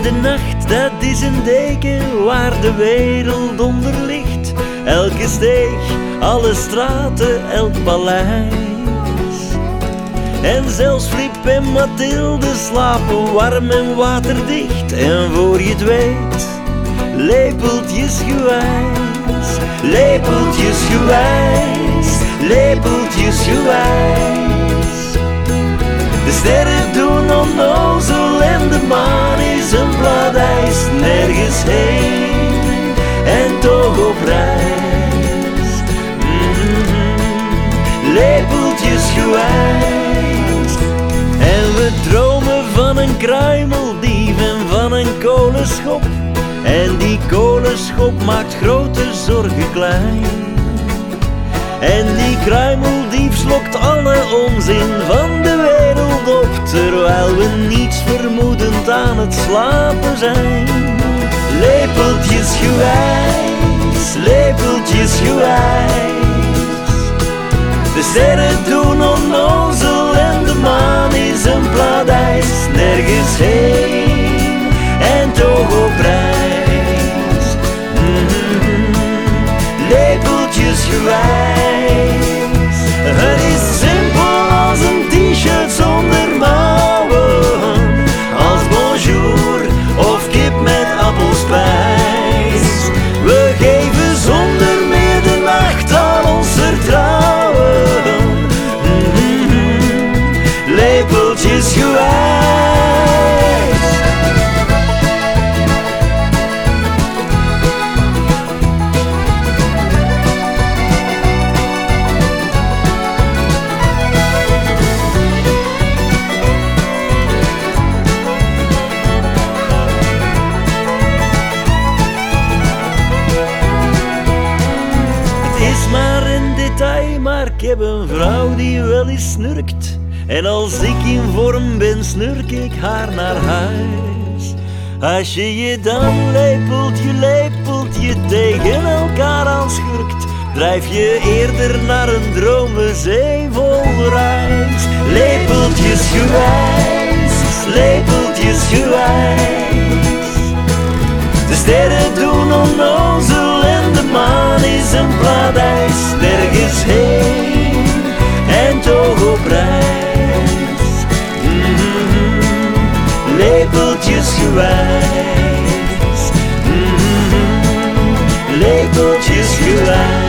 de nacht, dat is een deken waar de wereld onder ligt. Elke steeg, alle straten, elk paleis. En zelfs Flip en Mathilde slapen warm en waterdicht. En voor je het weet, lepeltjesgewijs, lepeltjesgewijs, lepeltjesgewijs. De sterren doen onnozel en de maan is een blad ijs. Nergens heen en toch op reis. Lepeltjesgewijs. En we dromen van een kruimeldief en van een kolenschop. En die kolenschop maakt grote zorgen klein. En die kruimeldief slokt alle onzin van de wereld op, terwijl we niets vermoedend aan het slapen zijn. Lepeltjesgewijs, lepeltjesgewijs. De sterren doen onnozel en de maan is een blad ijs. Nergens heen en toch op reis. Lepeltjesgewijs. Het is simpel als een t-shirt zonder mouwen, als bonjour of kip met appelspijs. We geven zonder meer de nacht aan ons vertrouwen. Lepeltjesgewijs. Maar een detail, maar ik heb een vrouw die wel eens snurkt. En als ik in vorm ben, snurk ik haar naar huis. Als je je dan lepeltje tegen elkaar aanschurkt, drijf je eerder naar een dromenzee vol reis. Lepeltjesgewijs, lepeltjesgewijs. De sterren doen onnozel en de maan is een blad ijs. Nergens heen en toch op reis. Lepeltjesgewijs. Lepeltjesgewijs.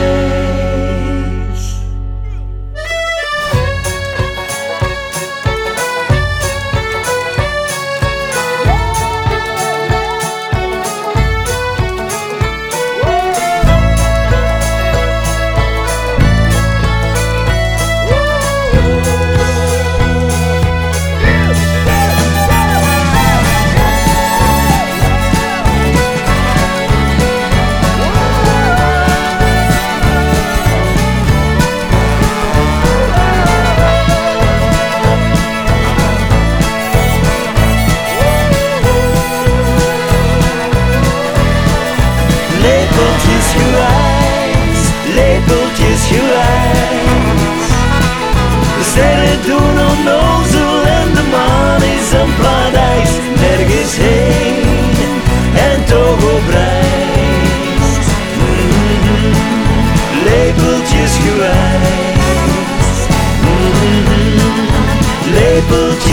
Lepeltjesgewijs, lepeltjesgewijs. De sterren doen onnozel en de maan is een blad ijs. Nergens heen en toch op reis. Lepeltjesgewijs. Lepeltjesgewijs.